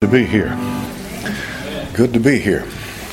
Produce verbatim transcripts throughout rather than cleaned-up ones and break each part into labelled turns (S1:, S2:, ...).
S1: To be here. Good to be here.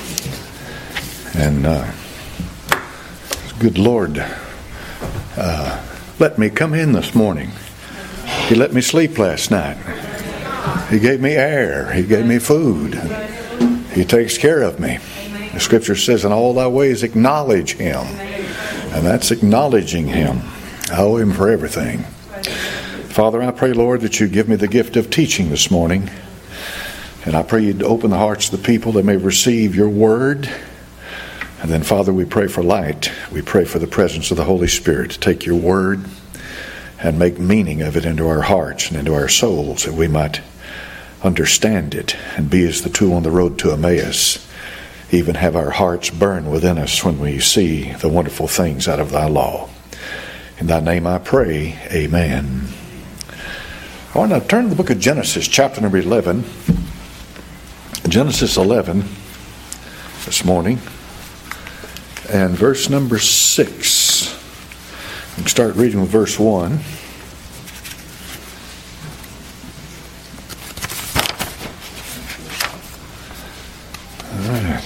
S1: And uh, good Lord uh, let me come in this morning. He let me sleep last night. He gave me air. He gave me food. He takes care of me. The scripture says, in all thy ways acknowledge him. And that's acknowledging him. I owe him for everything. Father, I pray, Lord, that you give me the gift of teaching this morning. And I pray you'd open the hearts of the people that may receive your word. And then, Father, we pray for light. We pray for the presence of the Holy Spirit to take your word and make meaning of it into our hearts and into our souls, that we might understand it and be as the two on the road to Emmaus, even have our hearts burn within us when we see the wonderful things out of thy law. In thy name I pray, amen. I want to turn to the book of Genesis, chapter number eleven. Genesis eleven this morning, and verse number six. We can start reading with verse one. All right.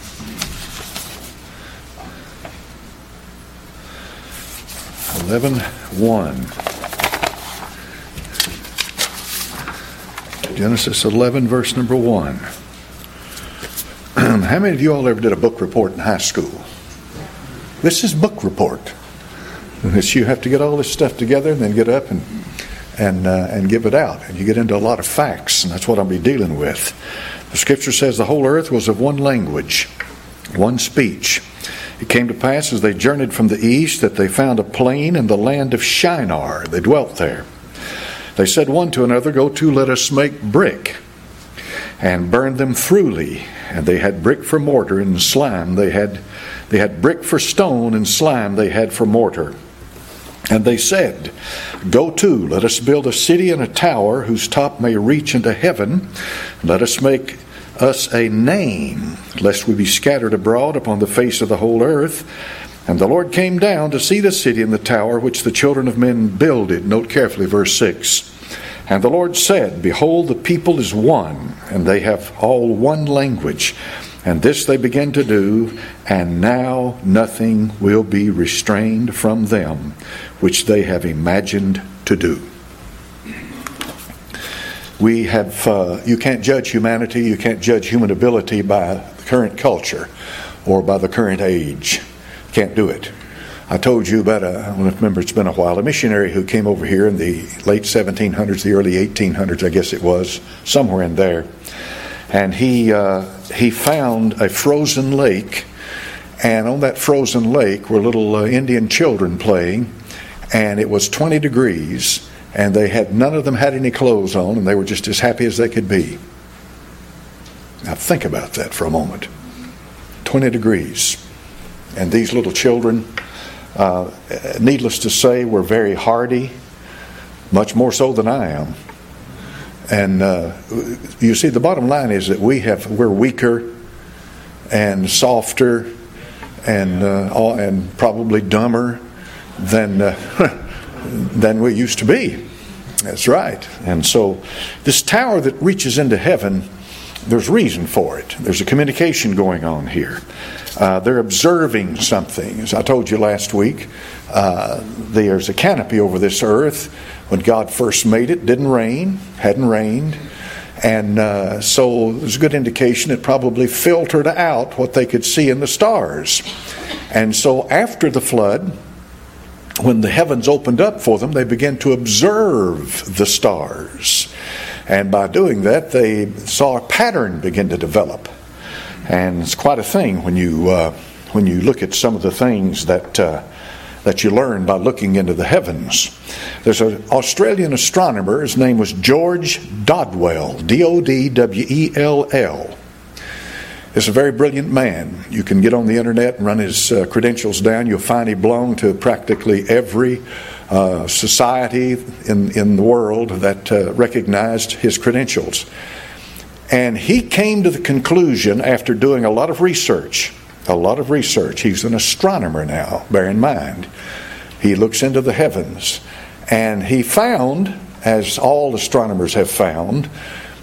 S1: eleven one. Genesis eleven, verse number one. How many of you all ever did a book report in high school? This is book report. This, you have to get all this stuff together and then get up and and uh, and give it out. And you get into a lot of facts, and that's what I'll be dealing with. The scripture says the whole earth was of one language, one speech. It came to pass as they journeyed from the east that they found a plain in the land of Shinar. They dwelt there. They said one to another, go to, let us make brick, and burn them throughly. And they had brick for mortar, and slime they had they had brick for stone, and slime they had for mortar. And they said, go to, let us build a city and a tower whose top may reach into heaven. Let us make us a name, lest we be scattered abroad upon the face of the whole earth. And the Lord came down to see the city and the tower which the children of men builded. Note carefully verse six. And the Lord said, behold, the people is one, and they have all one language. And this they began to do, and now nothing will be restrained from them, which they have imagined to do. We have, uh, you can't judge humanity, you can't judge human ability by the current culture or by the current age. Can't do it. I told you about a, I don't remember, it's been a while, a missionary who came over here in the late seventeen hundreds, the early eighteen hundreds, I guess it was, somewhere in there. And he uh, he found a frozen lake, and on that frozen lake were little uh, Indian children playing, and it was twenty degrees, and they had none of them had any clothes on, and they were just as happy as they could be. Now think about that for a moment. twenty degrees. And these little children, uh, needless to say, were very hardy, much more so than I am. And uh, you see, the bottom line is that we have we're weaker and softer and uh, all, and probably dumber than uh, than we used to be. That's right. And so, this tower that reaches into heaven, there's reason for it. There's a communication going on here. Uh, they're observing something. As I told you last week, uh, there's a canopy over this earth. When God first made it, didn't rain, hadn't rained. And uh, so there's a good indication it probably filtered out what they could see in the stars. And so after the flood, when the heavens opened up for them, they began to observe the stars. And by doing that, they saw a pattern begin to develop. And it's quite a thing when you uh, when you look at some of the things that uh, that you learn by looking into the heavens. There's an Australian astronomer. His name was George Dodwell, D O D W E L L. He's a very brilliant man. You can get on the internet and run his uh, credentials down. You'll find he belonged to practically every uh, society in, in the world that uh, recognized his credentials. And he came to the conclusion, after doing a lot of research, a lot of research, he's an astronomer now, bear in mind. He looks into the heavens, and he found, as all astronomers have found,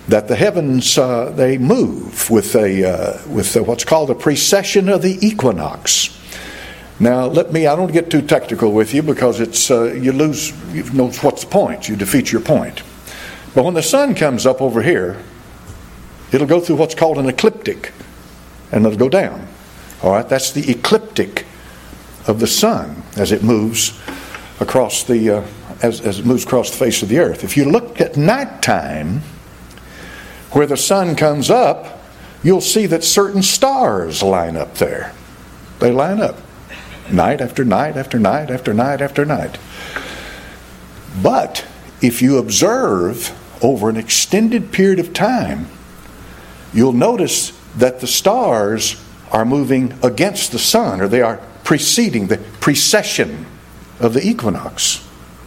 S1: that the heavens, uh, they move with a uh, with a, what's called a precession of the equinox. Now, let me, I don't get too technical with you because it's uh, you lose, you know what's the point. You defeat your point. But when the sun comes up over here, it'll go through what's called an ecliptic, and it'll go down. All right, that's the ecliptic of the sun as it moves across the uh, as, as it moves across the face of the earth. If you look at nighttime, where the sun comes up, you'll see that certain stars line up there. They line up night after night after night after night after night. But if you observe over an extended period of time, you'll notice that the stars are moving against the sun, or they are preceding the precession of the equinox.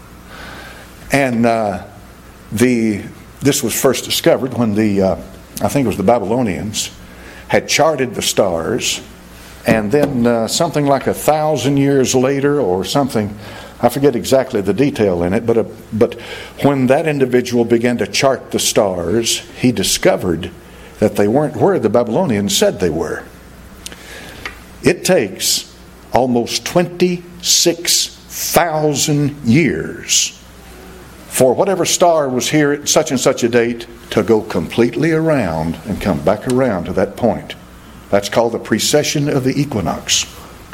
S1: And uh, the this was first discovered when the uh, I think it was the Babylonians had charted the stars, and then uh, something like a thousand years later or something, I forget exactly the detail in it, but a, but when that individual began to chart the stars, he discovered that they weren't where the Babylonians said they were. It takes almost twenty-six thousand years for whatever star was here at such and such a date to go completely around and come back around to that point. That's called the precession of the equinox.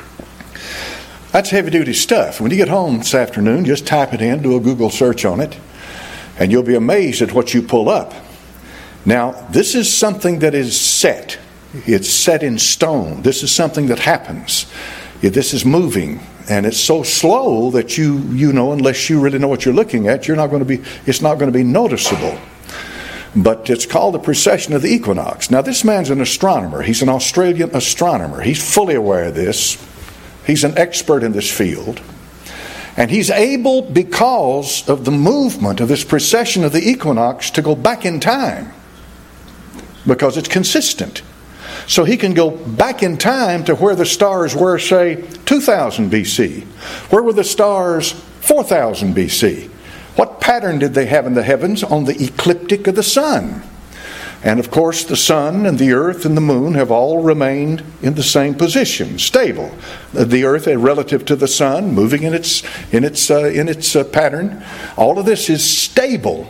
S1: That's heavy-duty stuff. When you get home this afternoon, just type it in, do a Google search on it, and you'll be amazed at what you pull up. Now, this is something that is set. It's set in stone. This is something that happens. This is moving, and it's so slow that you you know, unless you really know what you're looking at, you're not going to be. It's not going to be noticeable. But it's called the precession of the equinox. Now, this man's an astronomer. He's an Australian astronomer. He's fully aware of this. He's an expert in this field, and he's able, because of the movement of this precession of the equinox, to go back in time because it's consistent. So he can go back in time to where the stars were, say, two thousand B C. Where were the stars four thousand B C? What pattern did they have in the heavens on the ecliptic of the sun? And of course, the sun and the earth and the moon have all remained in the same position, stable. The earth, relative to the sun, moving in its in its uh, in its uh, pattern. All of this is stable.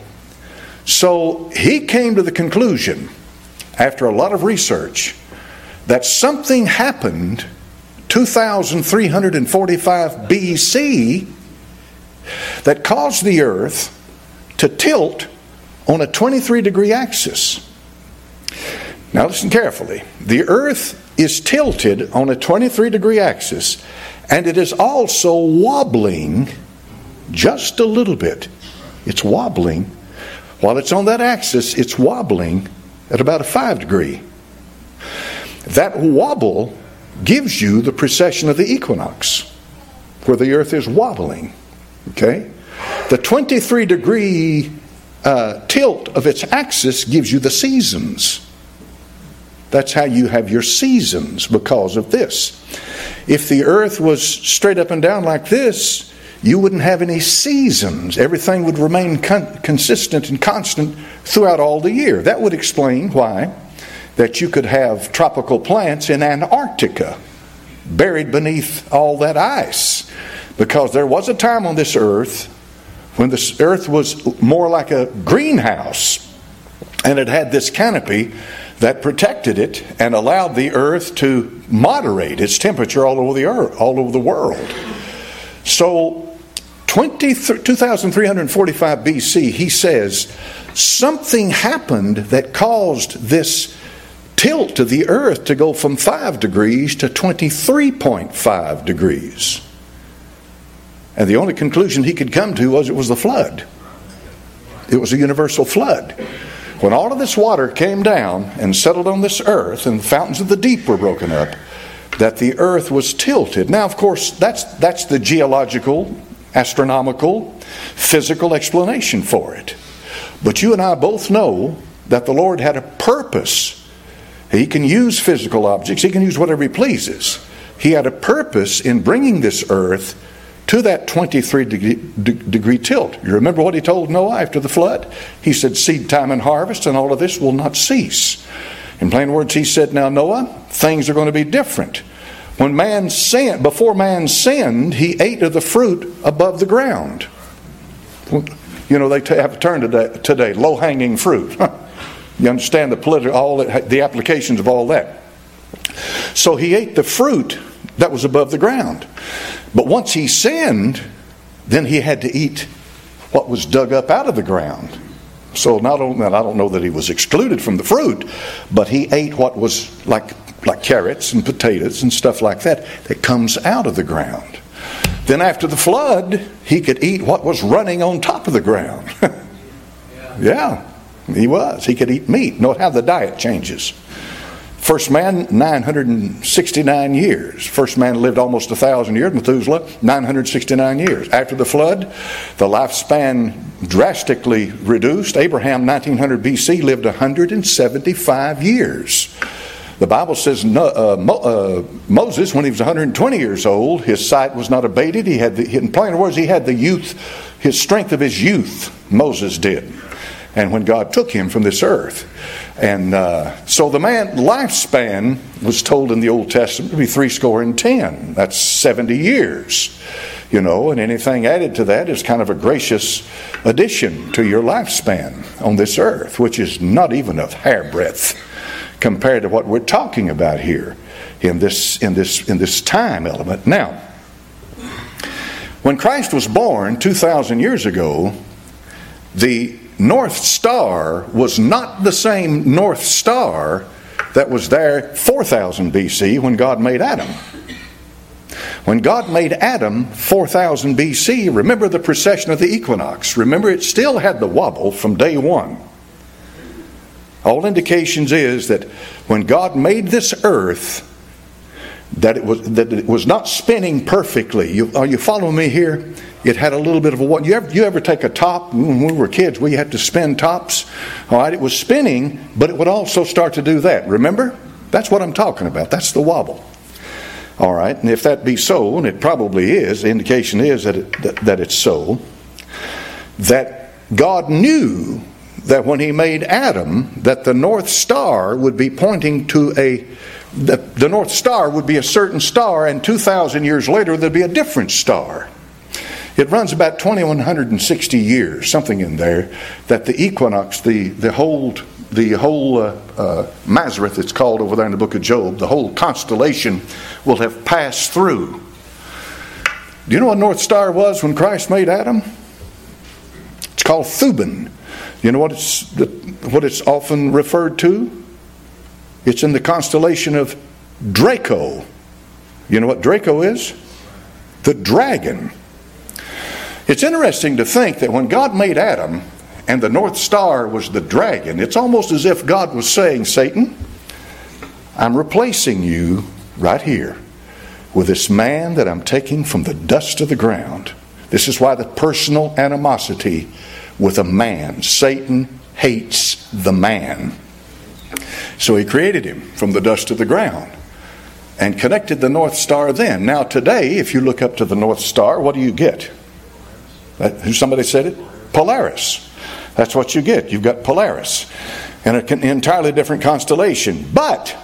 S1: So he came to the conclusion, after a lot of research, that something happened two thousand three hundred forty-five B C that caused the earth to tilt on a twenty-three degree axis. Now listen carefully. The earth is tilted on a twenty-three degree axis, and it is also wobbling just a little bit. It's wobbling. While it's on that axis, it's wobbling at about a five degree. That wobble gives you the precession of the equinox, where the earth is wobbling. Okay? The twenty-three degree uh, tilt of its axis gives you the seasons. That's how you have your seasons, because of this. If the earth was straight up and down like this, you wouldn't have any seasons. Everything would remain con- consistent and constant throughout all the year. That would explain why that you could have tropical plants in Antarctica buried beneath all that ice. Because there was a time on this earth when this earth was more like a greenhouse, and it had this canopy that protected it and allowed the earth to moderate its temperature all over the earth, all over the world. So two thousand three hundred forty-five B C, he says, something happened that caused this tilt to the earth to go from five degrees to twenty-three point five degrees. And the only conclusion he could come to was it was the flood. It was a universal flood. When all of this water came down and settled on this earth, and the fountains of the deep were broken up, that the earth was tilted. Now, of course, that's that's the geological, astronomical, physical explanation for it. But you and I both know that the Lord had a purpose. He can use physical objects. He can use whatever He pleases. He had a purpose in bringing this earth to that twenty-three degree, de- degree tilt. You remember what he told Noah after the flood? He said, seed time and harvest and all of this will not cease. In plain words, he said, now Noah, things are going to be different. When man sinned, before man sinned, he ate of the fruit above the ground. You know, they t- have a term today, today low-hanging fruit. You understand the political, all the, the applications of all that. So he ate the fruit that was above the ground. But once he sinned, then he had to eat what was dug up out of the ground. So not only, I don't know that he was excluded from the fruit, but he ate what was like like carrots and potatoes and stuff like that that comes out of the ground. Then after the flood, he could eat what was running on top of the ground. Yeah, he was. He could eat meat. Note how the diet changes. First man, nine hundred sixty-nine years. First man lived almost one thousand years. Methuselah, nine hundred sixty-nine years. After the flood, the lifespan drastically reduced. Abraham, nineteen hundred B C, lived one hundred seventy-five years. The Bible says uh, Mo, uh, Moses, when he was one hundred twenty years old, his sight was not abated. He had, the, in plain words, he had the youth, his strength of his youth. Moses did. And when God took him from this earth. And uh, so the man lifespan was told in the Old Testament to be three score and ten. That's seventy years. You know, and anything added to that is kind of a gracious addition to your lifespan on this earth, which is not even a hairbreadth compared to what we're talking about here in this in this in this time element. Now, when Christ was born two thousand years ago, the North Star was not the same North Star that was there four thousand B C when God made Adam. When God made Adam four thousand B C, remember the precession of the equinox. Remember, it still had the wobble from day one. All indications is that when God made this earth, that it was that it was not spinning perfectly. You, are you following me here? It had a little bit of a what? You ever you ever take a top when we were kids? We had to spin tops. All right, it was spinning, but it would also start to do that. Remember? That's what I'm talking about. That's the wobble. All right, and if that be so, and it probably is, the indication is that it, that, that it's so. That God knew that when He made Adam, that the North Star would be pointing to a the, the North Star would be a certain star, and two thousand years later there'd be a different star. It runs about two thousand one hundred sixty years, something in there, that the equinox, the the whole the whole uh, uh, Mazareth, it's called over there in the book of Job, the whole constellation will have passed through. Do you know what North Star was when Christ made Adam? It's called Thuban. You know what it's what it's often referred to? It's in the constellation of Draco. You know what Draco is? The dragon. It's interesting to think that when God made Adam and the North Star was the dragon, it's almost as if God was saying, Satan, I'm replacing you right here with this man that I'm taking from the dust of the ground. This is why the personal animosity with a man. Satan hates the man. So he created him from the dust of the ground and connected the North Star then. Now today, if you look up to the North Star, what do you get? That, somebody said it? Polaris. That's what you get. You've got Polaris in an entirely different constellation. But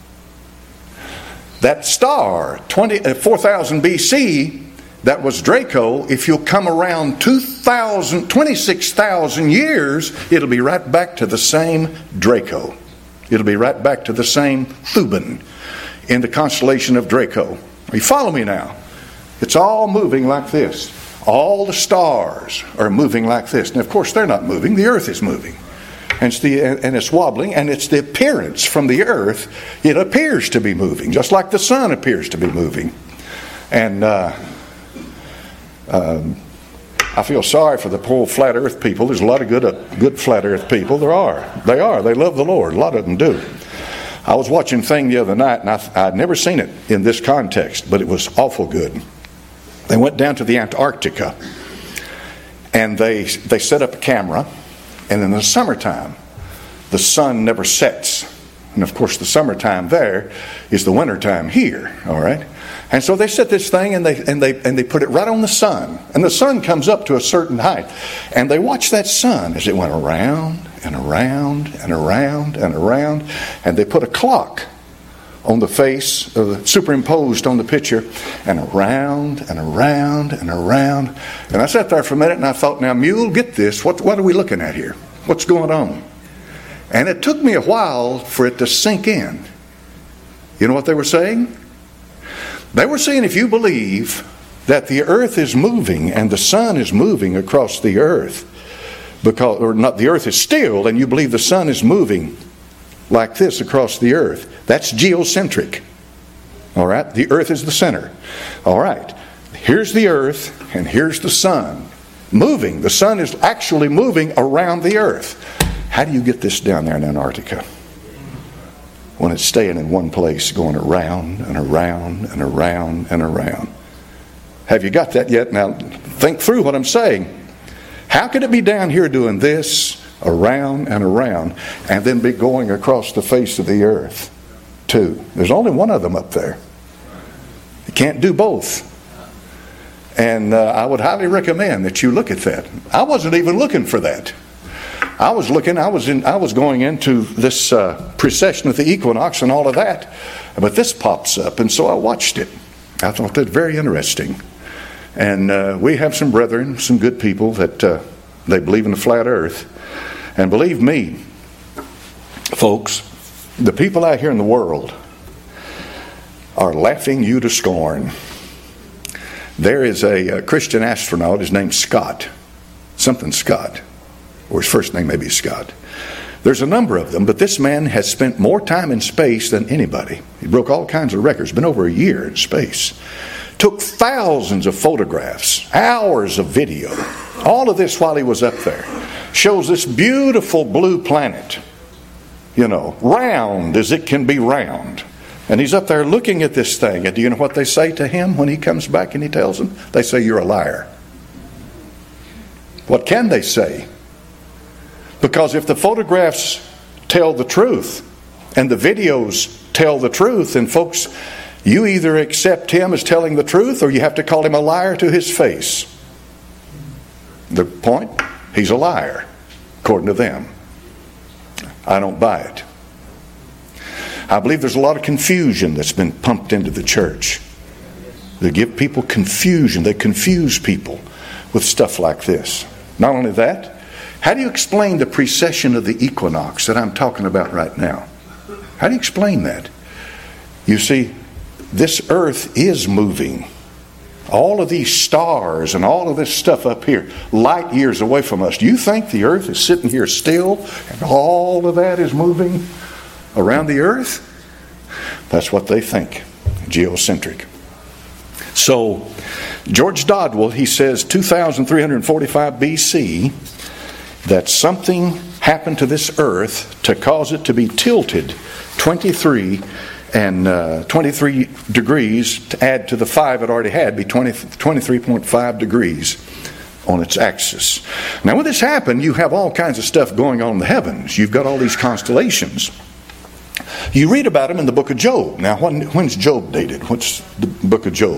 S1: that star, four thousand B C, that was Draco, if you'll come around two thousand, twenty-six thousand years, it'll be right back to the same Draco. It'll be right back to the same Thuban in the constellation of Draco. You follow me now? It's all moving like this. All the stars are moving like this. And of course they're not moving. The earth is moving. And it's, the, and it's wobbling. And it's the appearance from the earth. It appears to be moving. Just like the sun appears to be moving. And uh, um, I feel sorry for the poor flat earth people. There's a lot of good, uh, good flat earth people. There are. They are. They love the Lord. A lot of them do. I was watching a thing the other night. And I, I'd never seen it in this context. But it was awful good. They went down to the Antarctica and they they set up a camera, and in the summertime the sun never sets And of course the summertime there is the wintertime here, all right? And so they set this thing and they and they and they put it right on the sun. And the sun comes up to a certain height. And they watch that sun as it went around and around and around and around. And they put a clock on the face, uh, superimposed on the picture, and around and around and around. And I sat there for a minute and I thought, now Mule, get this. What what are we looking at here? What's going on? And it took me a while for it to sink in. You know what they were saying? They were saying if you believe that the earth is moving and the sun is moving across the earth, because or not, the earth is still, and you believe the sun is moving like this across the earth, that's geocentric. All right? The earth is the center. All right. Here's the earth and here's the sun moving. The sun is actually moving around the earth. How do you get this down there in Antarctica when it's staying in one place, going around and around and around and around? Have you got that yet? Now think through what I'm saying. How could it be down here doing this, around and around, and then be going across the face of the earth too? There's only one of them up there. You can't do both. And uh, I would highly recommend that you look at that. I wasn't even looking for that. I was looking, I was in, I was going into this uh, precession of the equinox and all of that, but this pops up, and so I watched it. I thought that very interesting. And uh, we have some brethren, some good people that uh, they believe in the flat earth. And believe me, folks, the people out here in the world are laughing you to scorn. There is a, a Christian astronaut, his name's Scott, something Scott. Or his first name may be Scott. There's a number of them, but this man has spent more time in space than anybody. He broke all kinds of records. Been over a year in space. Took thousands of photographs, hours of video. All of this while he was up there. Shows this beautiful blue planet. You know, round as it can be round. And he's up there looking at this thing. And do you know what they say to him when he comes back and he tells them? They say, you're a liar. What can they say? Because if the photographs tell the truth and the videos tell the truth, then folks, you either accept him as telling the truth or you have to call him a liar to his face. The point? He's a liar, according to them. I don't buy it. I believe there's a lot of confusion that's been pumped into the church. They give people confusion. They confuse people with stuff like this. Not only that, how do you explain the precession of the equinox that I'm talking about right now? How do you explain that? You see, this earth is moving. All of these stars and all of this stuff up here, light years away from us. Do you think the earth is sitting here still and all of that is moving around the earth? That's what they think. Geocentric. So, George Dodwell, he says two thousand three hundred forty-five B C, that something happened to this earth to cause it to be tilted twenty-three and uh, twenty-three degrees to add to the five it already had, be twenty, twenty-three point five degrees on its axis. Now when this happened, you have all kinds of stuff going on in the heavens. You've got all these constellations. You read about them in the book of Job. Now when, when's Job dated? What's the book of Job?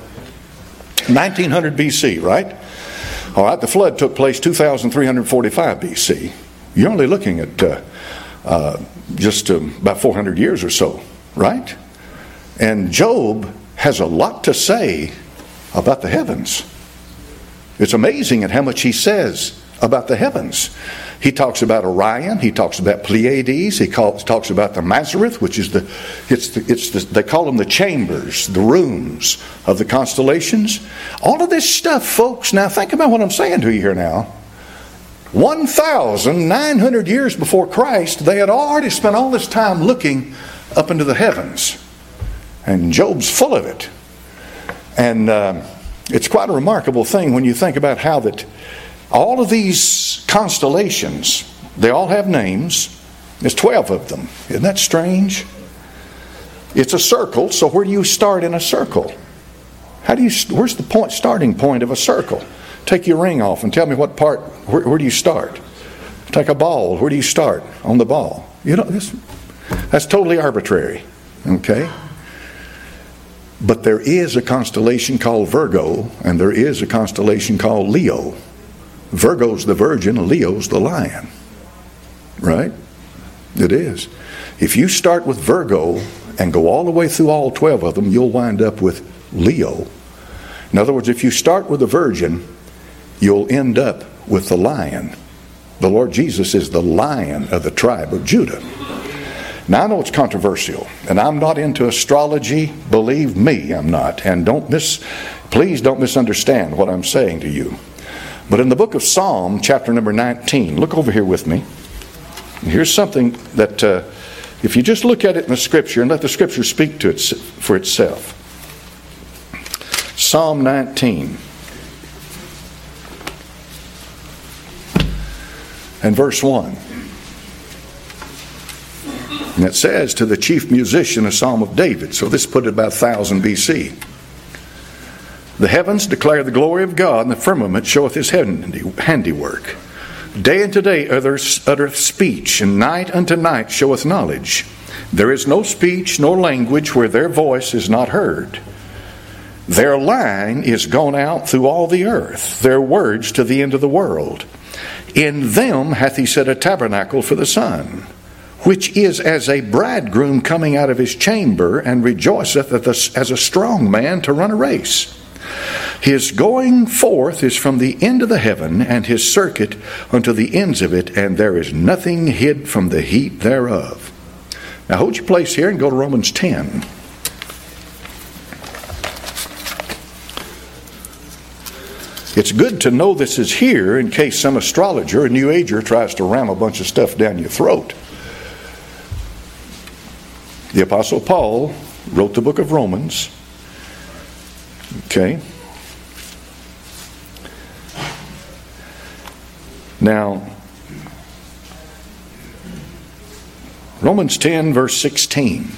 S1: nineteen hundred B C, right? All right, the flood took place two thousand three hundred forty-five B C. You're only looking at uh, uh, just uh, about four hundred years or so, right? And Job has a lot to say about the heavens. It's amazing at how much he says about the heavens. He talks about Orion. He talks about Pleiades. He calls, talks about the Mazareth, which is the it's the it's the they call them the chambers, the rooms of the constellations. All of this stuff, folks. Now think about what I'm saying to you here now. one thousand nine hundred years before Christ, they had already spent all this time looking up into the heavens, and Job's full of it. And uh, it's quite a remarkable thing when you think about how that. All of these constellations, they all have names. There's twelve of them. Isn't that strange? It's a circle, so where do you start in a circle? How do you? Where's the point, starting point of a circle? Take your ring off and tell me what part, where, where do you start? Take a ball, where do you start on the ball? You know, this, That's totally arbitrary. Okay? But there is a constellation called Virgo, and there is a constellation called Leo. Virgo's the virgin, Leo's the lion. Right? It is. If you start with Virgo and go all the way through all twelve of them, you'll wind up with Leo. In other words, if you start with the virgin, you'll end up with the lion. The Lord Jesus is the lion of the tribe of Judah. Now I know it's controversial, and I'm not into astrology. Believe me, I'm not. And don't mis, please don't misunderstand what I'm saying to you. But in the book of Psalm, chapter number nineteen, look over here with me. And here's something that, uh, if you just look at it in the Scripture and let the Scripture speak to it for itself. Psalm nineteen and verse one. And it says, to the chief musician, a psalm of David. So this put it about one thousand B C. The heavens declare the glory of God, and the firmament showeth his handiwork. Day unto day uttereth speech, and night unto night showeth knowledge. There is no speech nor language where their voice is not heard. Their line is gone out through all the earth, their words to the end of the world. In them hath he set a tabernacle for the sun, which is as a bridegroom coming out of his chamber, and rejoiceth as a strong man to run a race. His going forth is from the end of the heaven, and his circuit unto the ends of it, and there is nothing hid from the heat thereof. Now hold your place here and go to Romans ten. It's good to know this is here in case some astrologer or New Ager tries to ram a bunch of stuff down your throat. The Apostle Paul wrote the book of Romans. Okay. Now, Romans ten, verse sixteen.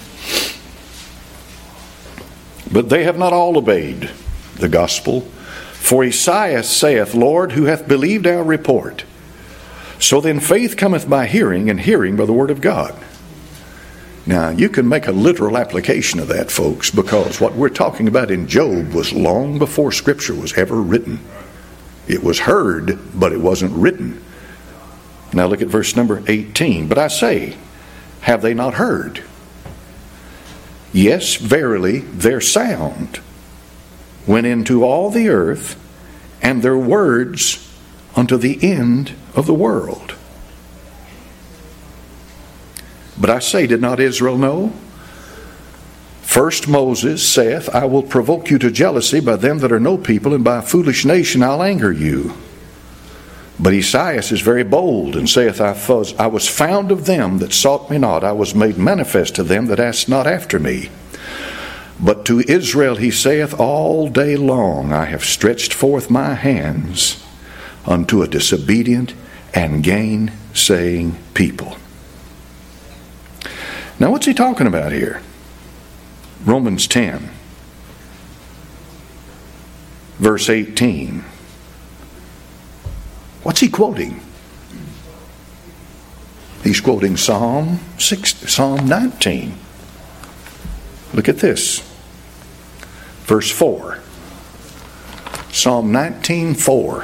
S1: But they have not all obeyed the gospel. For Esaias saith, Lord, who hath believed our report? So then faith cometh by hearing, and hearing by the word of God. Now, you can make a literal application of that, folks, because what we're talking about in Job was long before Scripture was ever written. It was heard, but it wasn't written. Now look at verse number eighteen. But I say, have they not heard? Yes, verily, their sound went into all the earth, and their words unto the end of the world. But I say, did not Israel know? First Moses saith, I will provoke you to jealousy by them that are no people, and by a foolish nation I'll anger you. But Esaias is very bold, and saith, I was found of them that sought me not, I was made manifest to them that asked not after me. But to Israel he saith, all day long I have stretched forth my hands unto a disobedient and gainsaying people. Now what's he talking about here? Romans ten, verse eighteen. What's he quoting? He's quoting Psalm six, Psalm nineteen. Look at this. Verse four. Psalm nineteen, four.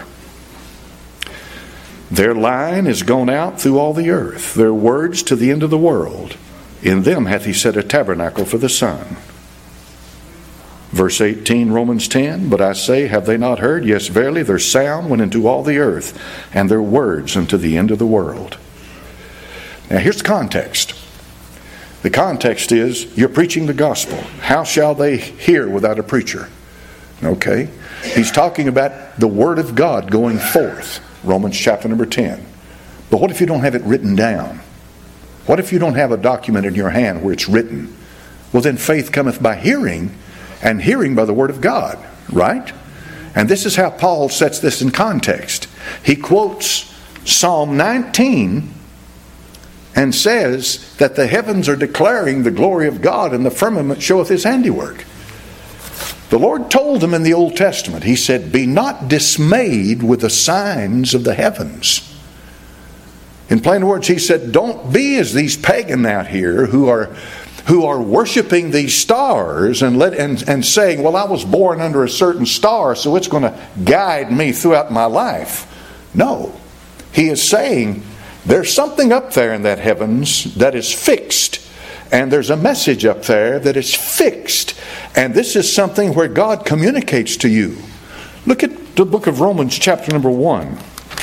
S1: Their line is gone out through all the earth, their words to the end of the world. In them hath he set a tabernacle for the sun. Verse eighteen, Romans ten. But I say, have they not heard? Yes, verily, their sound went into all the earth, and their words unto the end of the world. Now here's the context. The context is, you're preaching the gospel. How shall they hear without a preacher? Okay. He's talking about the word of God going forth. Romans chapter number ten. But what if you don't have it written down? What if you don't have a document in your hand where it's written? Well, then faith cometh by hearing, and hearing by the word of God. Right? And this is how Paul sets this in context. He quotes Psalm nineteen and says that the heavens are declaring the glory of God, and the firmament showeth his handiwork. The Lord told them in the Old Testament, he said, be not dismayed with the signs of the heavens. In plain words, he said, don't be as these pagans out here who are who are worshiping these stars and let and, and saying, well, I was born under a certain star, so it's going to guide me throughout my life. No. He is saying there's something up there in that heavens that is fixed. And there's a message up there that is fixed. And this is something where God communicates to you. Look at the book of Romans chapter number one.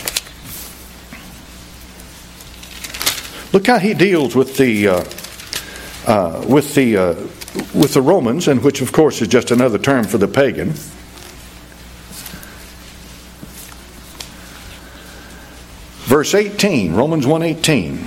S1: Look how he deals with the uh, uh, with the uh, with the Romans, and which of course is just another term for the pagan. Verse eighteen, Romans one eighteen.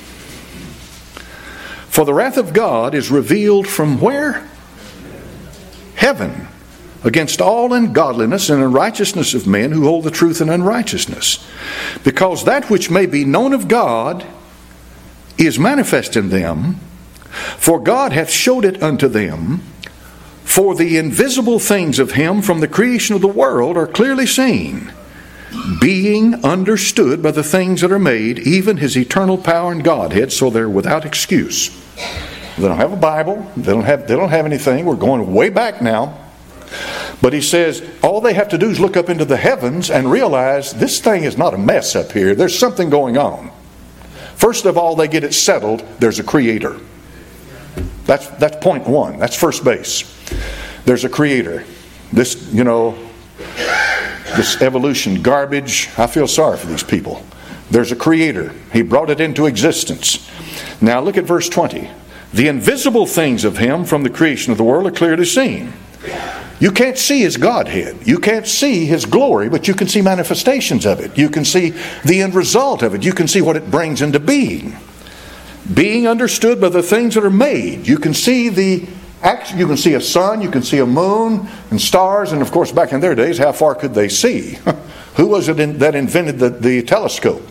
S1: For the wrath of God is revealed from where? Heaven, against all ungodliness and unrighteousness of men who hold the truth in unrighteousness. Because that which may be known of God is manifest in them, for God hath showed it unto them. For the invisible things of him from the creation of the world are clearly seen, being understood by the things that are made, even his eternal power and Godhead, so they're without excuse. They don't have a Bible. They don't have, they don't have anything. We're going way back now. But he says all they have to do is look up into the heavens and realize this thing is not a mess up here. There's something going on. First of all, they get it settled. There's a creator. That's, that's point one. That's first base. There's a creator. This, you know, this evolution garbage, I feel sorry for these people. There's a creator. He brought it into existence. Now look at verse twenty. The invisible things of him from the creation of the world are clearly seen. You can't see his Godhead. You can't see his glory, but you can see manifestations of it. You can see the end result of it. You can see what it brings into being. Being understood by the things that are made. You can see the You can see a sun, you can see a moon and stars, and of course back in their days, how far could they see? Who was it in, that invented the, the telescope?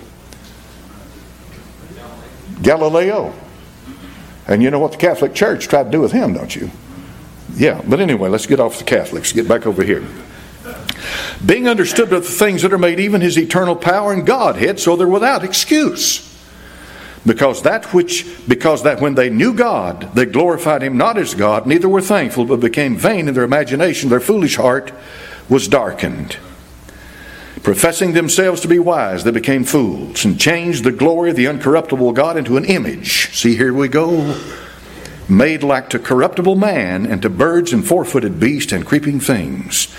S1: Galileo. And you know what the Catholic Church tried to do with him, don't you? Yeah, but anyway, let's get off the Catholics, get back over here. Being understood by the things that are made, even his eternal power and Godhead, so they're without excuse. Because that which, because that when they knew God, they glorified him not as God, neither were thankful, but became vain in their imagination. Their foolish heart was darkened. Professing themselves to be wise, they became fools, and changed the glory of the uncorruptible God into an image. See, here we go. Made like to corruptible man, and to birds and four-footed beasts and creeping things.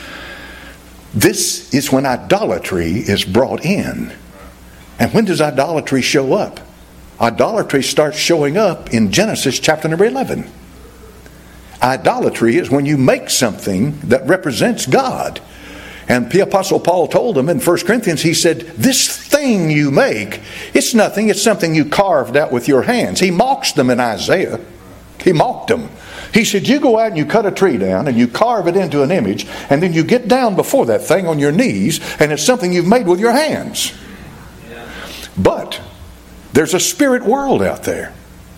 S1: This is when idolatry is brought in. And when does idolatry show up? Idolatry starts showing up in Genesis chapter number eleven. Idolatry is when you make something that represents God. And the Apostle Paul told them in First Corinthians, he said, this thing you make, it's nothing, it's something you carved out with your hands. He mocks them in Isaiah. He mocked them. He said, you go out and you cut a tree down and you carve it into an image, and then you get down before that thing on your knees, and it's something you've made with your hands. But there's a spirit world out there.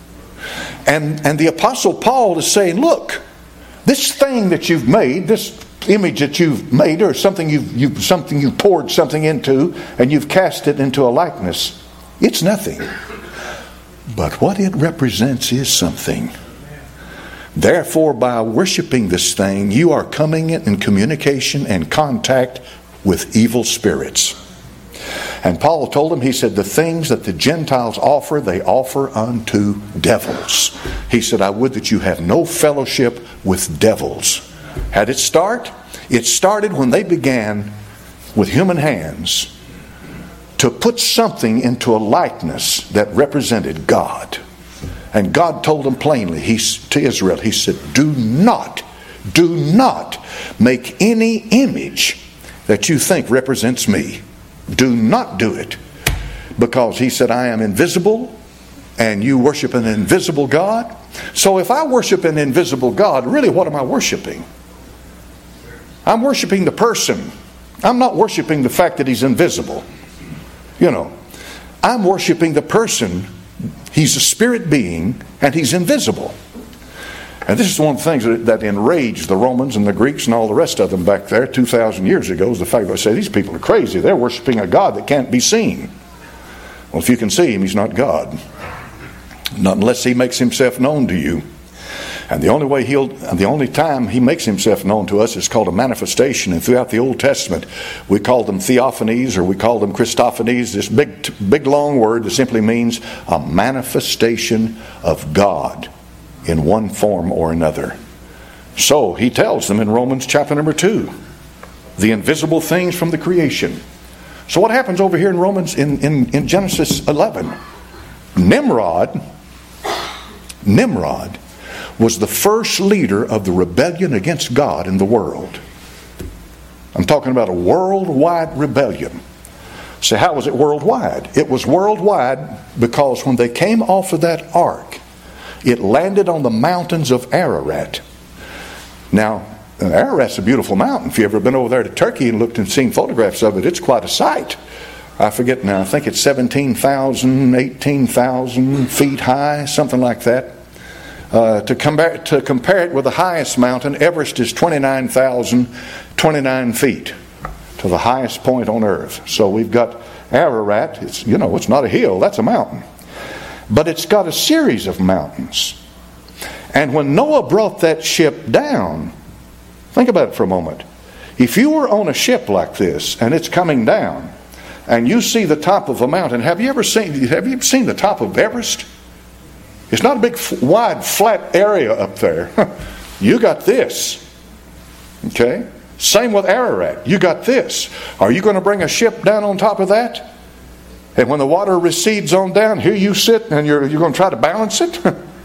S1: And, and the Apostle Paul is saying, look, this thing that you've made, this image that you've made, or something you've, you've something you poured something into, and you've cast it into a likeness, it's nothing. But what it represents is something. Therefore, by worshiping this thing, you are coming in communication and contact with evil spirits. And Paul told him, he said, the things that the Gentiles offer, they offer unto devils. He said, I would that you have no fellowship with devils. How did it start? It started when they began with human hands to put something into a likeness that represented God. And God told them plainly, he, to Israel, he said, do not, do not make any image that you think represents me. Do not do it. Because he said, I am invisible and you worship an invisible God. So if I worship an invisible God, really what am I worshiping? I'm worshiping the person. I'm not worshiping the fact that he's invisible. You know, I'm worshiping the person. He's a spirit being and he's invisible. And this is one of the things that, that enraged the Romans and the Greeks and all the rest of them back there two thousand years ago, is the fact that they say these people are crazy. They're worshiping a God that can't be seen. Well, if you can see him, he's not God. Not unless he makes himself known to you. And the only way he'll, the only time he makes himself known to us is called a manifestation. And throughout the Old Testament, we call them theophanies, or we call them Christophanies. This big, big long word that simply means a manifestation of God in one form or another. So he tells them in Romans chapter number two, the invisible things from the creation. So what happens over here in Romans, in, in, in Genesis eleven? Nimrod, Nimrod was the first leader of the rebellion against God in the world. I'm talking about a worldwide rebellion. So how was it worldwide? It was worldwide because when they came off of that ark, it landed on the mountains of Ararat. Now, Ararat's a beautiful mountain. If you've ever been over there to Turkey and looked and seen photographs of it, it's quite a sight. I forget now, I think it's seventeen thousand, eighteen thousand feet high, something like that. Uh, to, compare, to compare it with the highest mountain, Everest is twenty-nine thousand twenty-nine feet to the highest point on earth. So we've got Ararat. It's, you know, it's not a hill, that's a mountain. But it's got a series of mountains. And when Noah brought that ship down, think about it for a moment. If you were on a ship like this and it's coming down and you see the top of a mountain, have you ever seen have you ever seen the top of Everest? It's not a big wide flat area up there. You got this. Okay? Same with Ararat. You got this. Are you going to bring a ship down on top of that? And when the water recedes on down, here you sit and you're you're going to try to balance it?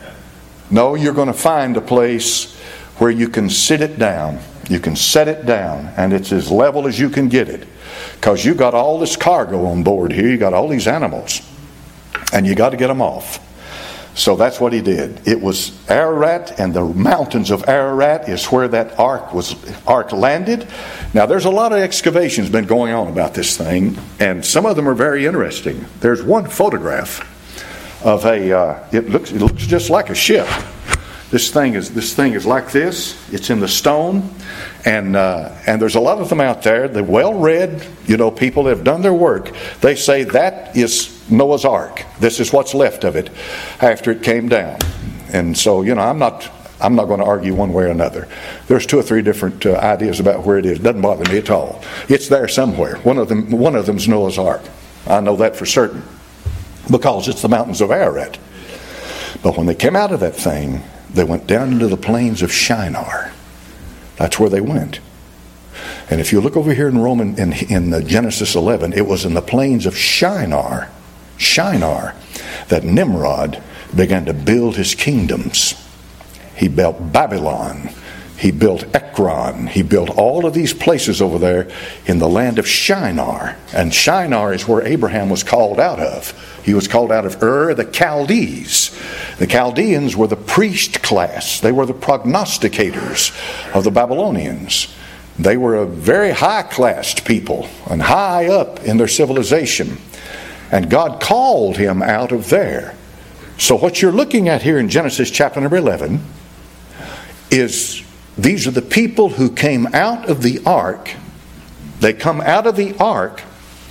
S1: No, you're going to find a place where you can sit it down. You can set it down, and it's as level as you can get it. Because you got all this cargo on board here. You got all these animals. And you got to get them off. So that's what he did. It was Ararat, and the mountains of Ararat is where that ark was ark landed. Now there's a lot of excavations been going on about this thing, and some of them are very interesting. There's one photograph of a uh, it looks it looks just like a ship. This thing is this thing is like this. It's in the stone, and uh, and there's a lot of them out there. The well-read, you know, people that have done their work. They say that is Noah's Ark. This is what's left of it after it came down. And so, you know, I'm not I'm not going to argue one way or another. There's two or three different uh, ideas about where it is. It doesn't bother me at all. It's there somewhere. One of them one of them's Noah's Ark. I know that for certain, because it's the mountains of Ararat. But when they came out of that thing, they went down into the plains of Shinar. That's where they went. And if you look over here in Roman in, in uh, Genesis eleven, it was in the plains of Shinar, Shinar, that Nimrod began to build his kingdoms. He built Babylon. He built Ekron. He built all of these places over there in the land of Shinar. And Shinar is where Abraham was called out of. He was called out of Ur, the Chaldees. The Chaldeans were the priest class. They were the prognosticators of the Babylonians. They were a very high-classed people and high up in their civilization. And God called him out of there. So what you're looking at here in Genesis chapter number eleven is these are the people who came out of the ark. They come out of the ark,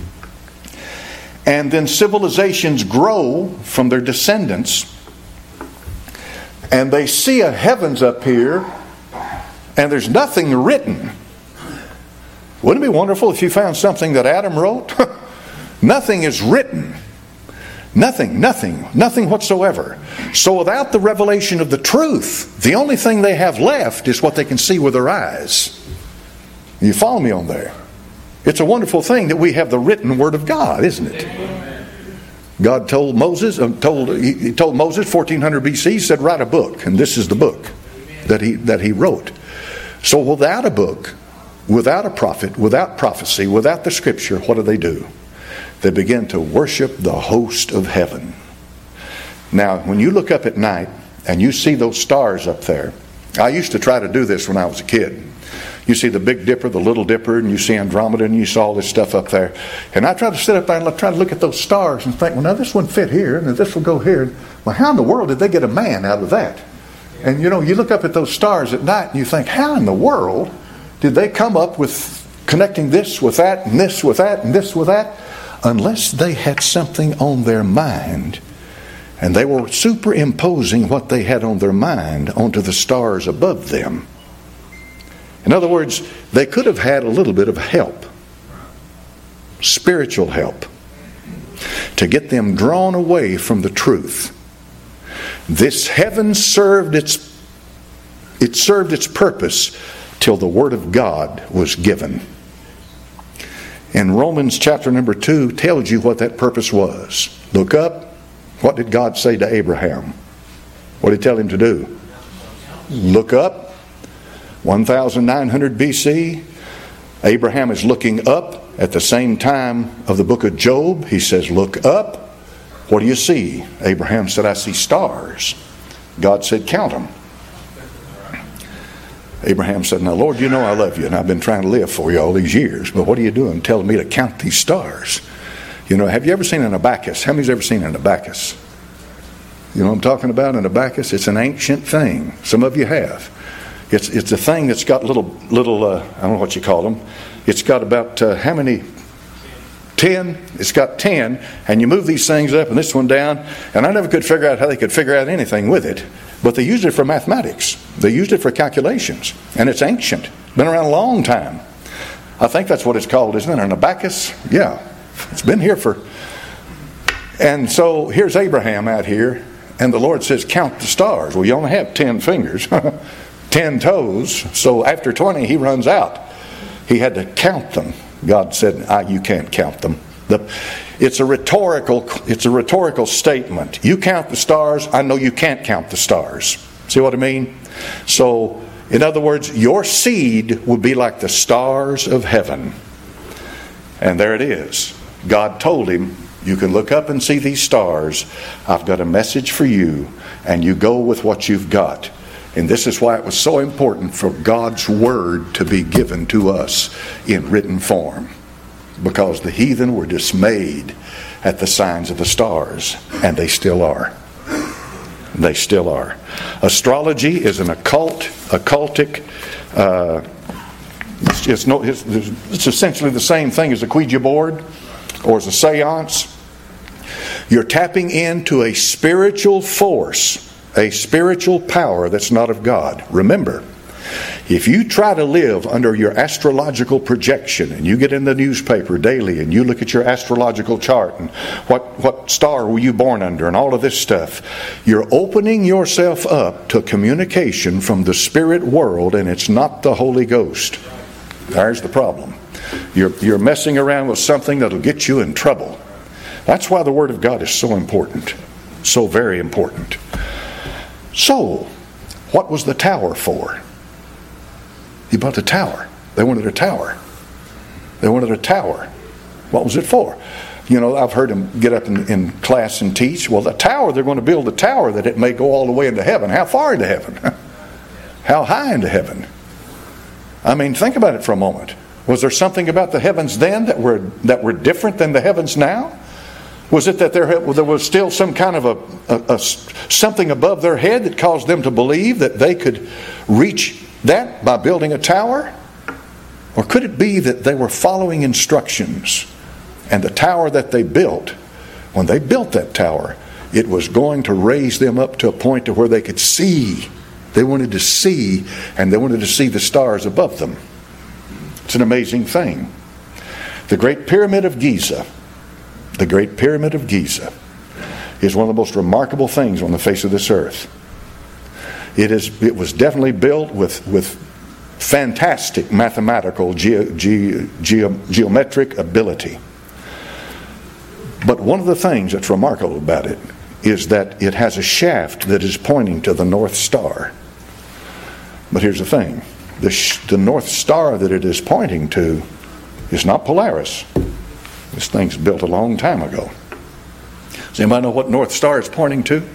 S1: and then civilizations grow from their descendants, and they see a heavens up here, and there's nothing written. Wouldn't it be wonderful if you found something that Adam wrote? Nothing is written. Nothing, nothing, nothing whatsoever. So without the revelation of the truth, the only thing they have left is what they can see with their eyes. You follow me on there? It's a wonderful thing that we have the written Word of God, isn't it? God told Moses, uh, told he told Moses fourteen hundred B C, he said, write a book, and this is the book that he that he wrote. So without a book, without a prophet, without prophecy, without the Scripture, what do they do? They begin to worship the host of heaven. Now, when you look up at night and you see those stars up there, I used to try to do this when I was a kid. You see the Big Dipper, the Little Dipper, and you see Andromeda, and you saw all this stuff up there. And I try to sit up there and try to look at those stars and think, well, now this one fit here, and this will go here. Well, how in the world did they get a man out of that? And, you know, you look up at those stars at night and you think, how in the world did they come up with connecting this with that, and this with that, and this with that? unless they had something on their mind and they were superimposing what they had on their mind onto the stars above them. In other words, they could have had a little bit of help, spiritual help, to get them drawn away from the truth. This heaven served its it served its purpose till the Word of God was given. And Romans chapter number two tells you what that purpose was. Look up. What did God say to Abraham? What did he tell him to do? Look up. nineteen hundred B C, Abraham is looking up at the same time of the book of Job. He says, look up. What do you see? Abraham said, I see stars. God said, count them. Abraham said, now Lord, you know I love you and I've been trying to live for you all these years, but what are you doing telling me to count these stars? You know, have you ever seen an abacus? How many's ever seen an abacus? You know what I'm talking about, an abacus? It's an ancient thing. Some of you have. It's it's a thing that's got little, little uh, I don't know what you call them. It's got about, uh, how many? Ten. It's got ten. And you move these things up and this one down. And I never could figure out how they could figure out anything with it. But they used it for mathematics. They used it for calculations. And it's ancient. Been around a long time. I think that's what it's called, isn't it? An abacus? Yeah. It's been here for... And so here's Abraham out here. And the Lord says, count the stars. Well, you only have ten fingers. ten toes. So after twenty, he runs out. He had to count them. God said, ah, you can't count them. The, it's a rhetorical, it's a rhetorical statement. You count the stars, I know you can't count the stars. See what I mean? So, in other words, your seed will be like the stars of heaven. And there it is. God told him, you can look up and see these stars. I've got a message for you, and you go with what you've got. And this is why it was so important for God's Word to be given to us in written form. Because the heathen were dismayed at the signs of the stars. And they still are. They still are. Astrology is an occult, occultic, uh, it's, it's, no, it's, it's essentially the same thing as a Ouija board or as a seance. You're tapping into a spiritual force, a spiritual power that's not of God. Remember, if you try to live under your astrological projection and you get in the newspaper daily and you look at your astrological chart and what, what star were you born under and all of this stuff, you're opening yourself up to communication from the spirit world, and it's not the Holy Ghost. There's the problem. You're, you're messing around with something that'll get you in trouble. That's why the Word of God is so important. So very important. So, what was the tower for? He built a tower. They wanted a tower. They wanted a tower. What was it for? You know, I've heard them get up in, in class and teach. Well, the tower, they're going to build a tower that it may go all the way into heaven. How far into heaven? How high into heaven? I mean, think about it for a moment. Was there something about the heavens then that were that were different than the heavens now? Was it that there, there was still some kind of a, a, a something above their head that caused them to believe that they could reach that by building a tower? Or could it be that they were following instructions, and the tower that they built, when they built that tower, it was going to raise them up to a point to where they could see. They wanted to see, and they wanted to see the stars above them. It's an amazing thing. The Great Pyramid of Giza, the Great Pyramid of Giza, is one of the most remarkable things on the face of this earth. It is. It was definitely built with, with fantastic mathematical ge- ge- ge- geometric ability. But one of the things that's remarkable about it is that it has a shaft that is pointing to the North Star. But here's the thing. The, sh- the North Star that it is pointing to is not Polaris. This thing's built a long time ago. Does anybody know what North Star is pointing to?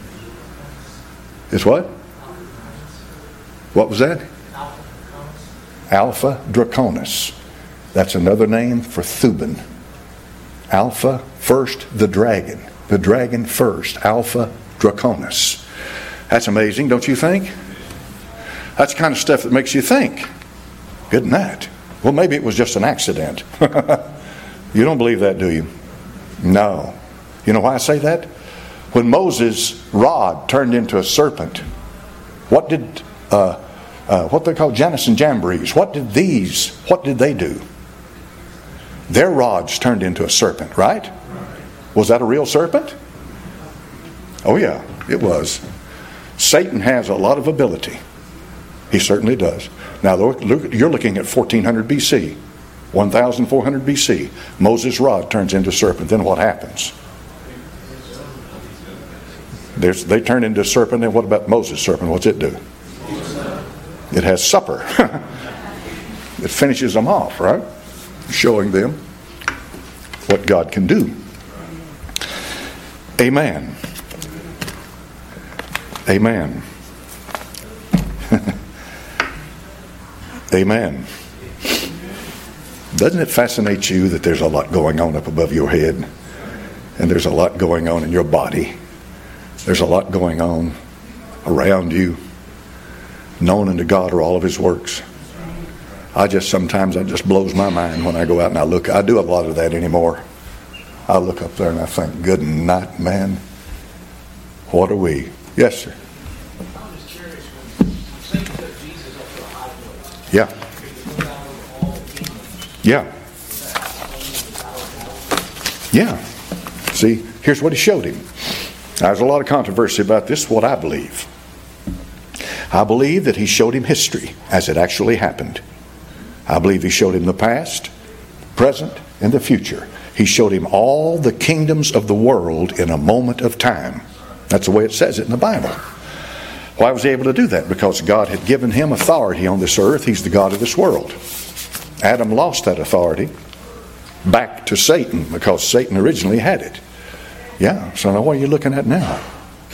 S1: It's what? What was that? Alpha Draconis. That's another name for Thuban. Alpha, first the dragon. The dragon first. Alpha Draconis. That's amazing, don't you think? That's the kind of stuff that makes you think. Isn't that? Well, maybe it was just an accident. You don't believe that, do you? No. You know why I say that? When Moses' rod turned into a serpent, what did uh, uh, what they call Jannes and Jambres? What did these? What did they do? Their rods turned into a serpent, right? Was that a real serpent? Oh yeah, it was. Satan has a lot of ability. He certainly does. Now look, look, you're looking at fourteen hundred B C, fourteen hundred B C. Moses' rod turns into a serpent. Then what happens? There's, they turn into a serpent, and what about Moses' serpent? What's it do? It has supper. It finishes them off, right? Showing them what God can do. Amen. Amen. Amen. Doesn't it fascinate you that there's a lot going on up above your head? And there's a lot going on in your body. There's a lot going on around you. Known unto God are all of His works. I just sometimes, it just blows my mind when I go out and I look. I do a lot of that anymore. I look up there and I think, good night, man. What are we? Yes, sir.
S2: I'm just curious, when Satan put Jesus up to a high hill,
S1: Yeah.
S2: he looked out over all the demons.
S1: Yeah. Yeah. See, here's what He showed him. Now, there's a lot of controversy about this, what I believe. I believe that He showed him history as it actually happened. I believe He showed him the past, present, and the future. He showed him all the kingdoms of the world in a moment of time. That's the way it says it in the Bible. Why was He able to do that? Because God had given him authority on this earth. He's the God of this world. Adam lost that authority back to Satan because Satan originally had it. Yeah, so now what are you looking at now?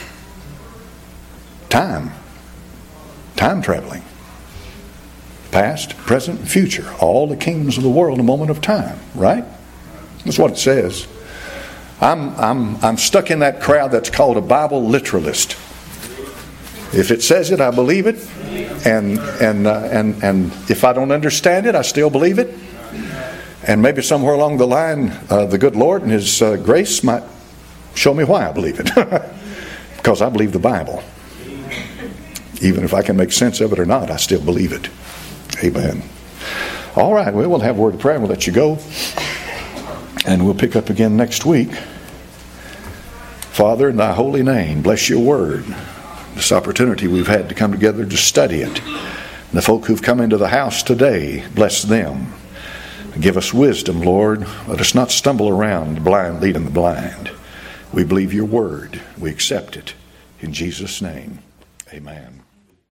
S1: Time. Time traveling. Past, present, and future. All the kingdoms of the world in a moment of time. Right? That's what it says. I'm, I'm, I'm stuck in that crowd that's called a Bible literalist. If it says it, I believe it. And, and, uh, and, and if I don't understand it, I still believe it. And maybe somewhere along the line, uh, the good Lord and His uh, grace might show me why I believe it. Because I believe the Bible. Even if I can make sense of it or not, I still believe it. Amen. All right, well, we'll have a word of prayer and we'll let you go. And we'll pick up again next week. Father, in Thy holy name, bless Your word. This opportunity we've had to come together to study it. And the folk who've come into the house today, bless them. Give us wisdom, Lord. Let us not stumble around the blind leading the blind. We believe Your word. We accept it. In Jesus' name, amen.